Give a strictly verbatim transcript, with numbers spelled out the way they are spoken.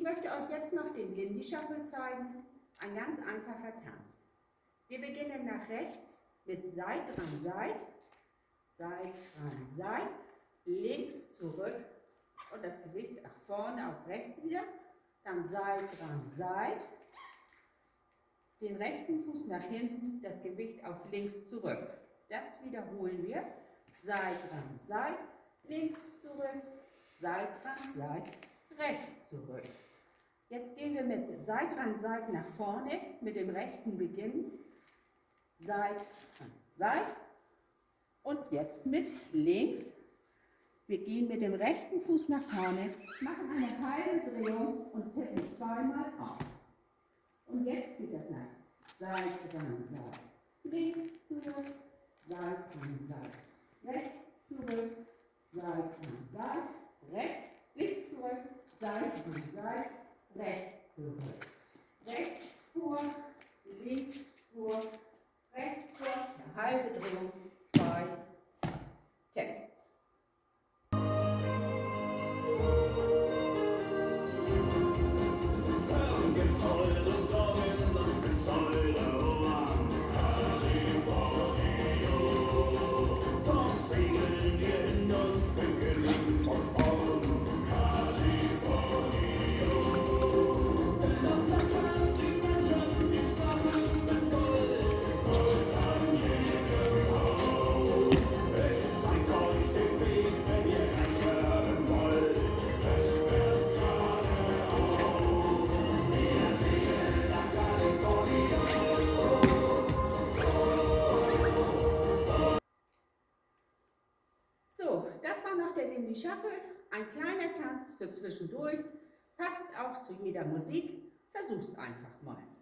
möchte euch jetzt noch den Lindy Shuffle zeigen. Ein ganz einfacher Tanz. Wir beginnen nach rechts mit Seit, dran, Seit, Seit, dran, Seit, links zurück und das Gewicht nach vorne auf rechts wieder. Dann Seit, dran, Seit, den rechten Fuß nach hinten, das Gewicht auf links zurück. Das wiederholen wir. Seit, dran, Seit, links zurück, Seit, dran, Seit, rechts zurück. Jetzt gehen wir mit Seit, dran, Seit nach vorne, mit dem rechten Beginn. Seit, dran, Seit. Und jetzt mit links. Wir gehen mit dem rechten Fuß nach vorne, machen eine halbe Drehung und tippen zweimal auf. Und jetzt geht das nach Seit, dran, Seit, links zurück, Seit, dran, Seit, rechts zurück, Seit, dran, Seit, rechts, links zurück, Seit, dran, Seit, rechts zurück. Rechts vor, links vor, rechts vor, eine halbe Drehung, zwei Taps. So, das war noch der Lindy Shuffle, ein kleiner Tanz für zwischendurch, passt auch zu jeder Musik, versuch's einfach mal.